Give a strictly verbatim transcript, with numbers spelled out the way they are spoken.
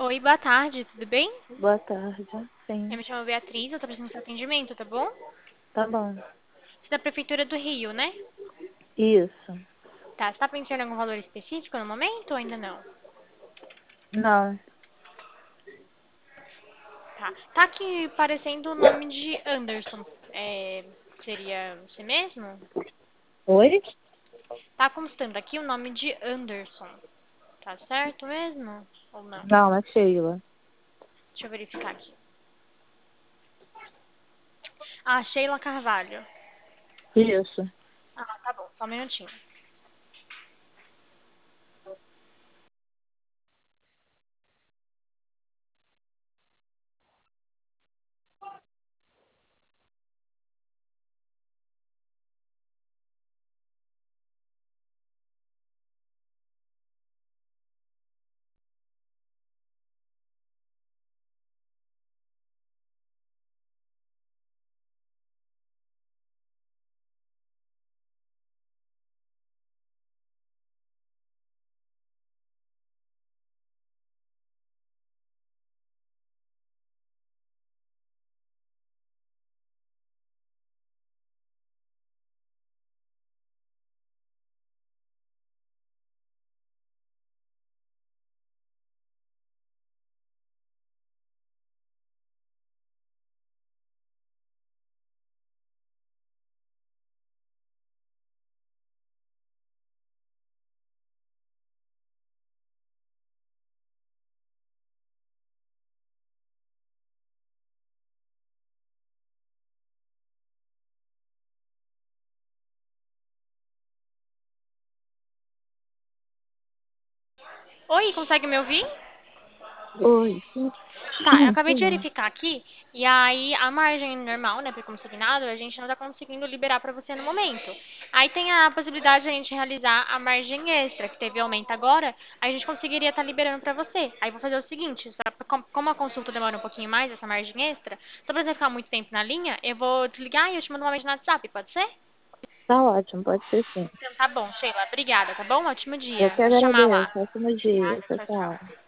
Oi, boa tarde, tudo bem? Boa tarde. Eu Sim, me chamo Beatriz, eu tô precisando do seu atendimento, tá bom? tá bom. Você é da Prefeitura do Rio, né? Isso. Tá, você tá pensando em algum valor específico no momento ou ainda não? Não. Tá. Tá aqui parecendo o nome de Anderson. É, seria você mesmo? Oi? Tá constando aqui o nome de Anderson. Tá certo mesmo? Ou não? Não, é Sheila. Deixa eu verificar aqui. Ah, Sheila Carvalho. Isso. Ah, tá bom, só um minutinho. Oi, consegue me ouvir? Oi. Sim, Tá, eu acabei de sim. verificar aqui, e aí a margem normal, né, para consignado, a gente não tá conseguindo liberar para você no momento. Aí tem a possibilidade de a gente realizar a margem extra, que teve aumento agora, aí a gente conseguiria estar liberando para você. Aí vou fazer o seguinte, só pra- com- como a consulta demora um pouquinho mais, essa margem extra, só pra você ficar muito tempo na linha, eu vou desligar e eu te mando uma mensagem no WhatsApp, pode ser? Tá ótimo, pode ser sim. Então tá bom, Sheila, obrigada, tá bom? Ótimo Eu dia. que Vou te chamar lá. agradeço. Ótimo dia. Obrigada, Tchau, tchau, tchau. tchau.